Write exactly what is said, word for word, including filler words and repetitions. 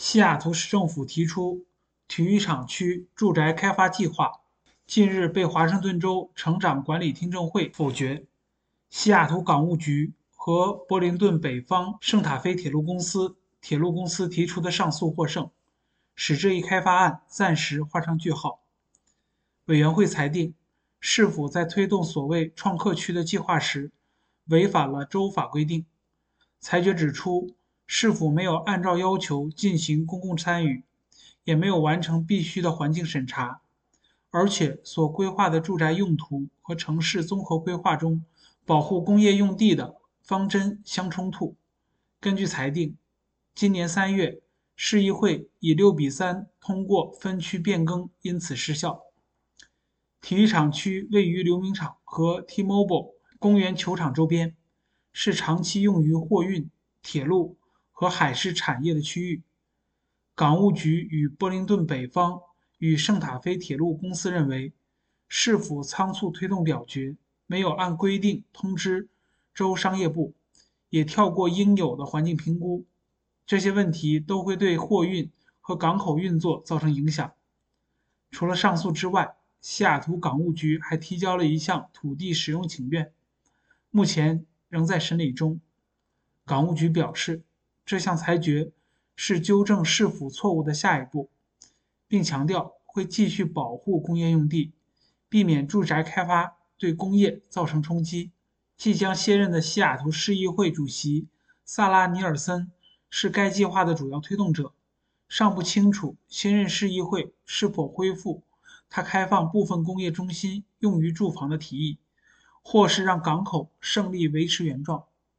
西雅图市政府提出体育场区住宅开发计划，近日被华盛顿州城长管理听证会否决。西雅图港务局和柏林顿北方圣塔菲铁路公司铁路公司提出的上诉获胜，使这一开发案暂时画上句号。委员会裁定，市府在推动所谓创客区的计划时，违反了州法规定。裁决指出，市府没有按照要求进行公共参与，也没有完成必须的环境审查，而且所规划的住宅用途和城市综合规划中保护工业用地的方针相冲突。根据裁定，今年三月，市议会以六比三通过分区变更，因此失效。体育场区位于刘铭场和 T-Mobile 公园球场周边，是长期用于货运、铁路和海事产业的区域。港务局与柏林顿北方与圣塔菲铁路公司认为，市府仓促推动表决，没有按规定通知州商业部，也跳过应有的环境评估，这些问题都会对货运和港口运作造成影响。除了上诉之外，西雅图港务局还提交了一项土地使用请愿，目前仍在审理中。港务局表示，这项裁决是纠正市府错误的下一步，并强调会继续保护工业用地，避免住宅开发对工业造成冲击。即将卸任的西雅图市议会主席萨拉尼尔森是该计划的主要推动者，尚不清楚新任市议会是否恢复他开放部分工业中心用于住房的提议，或是让港口胜利维持原状。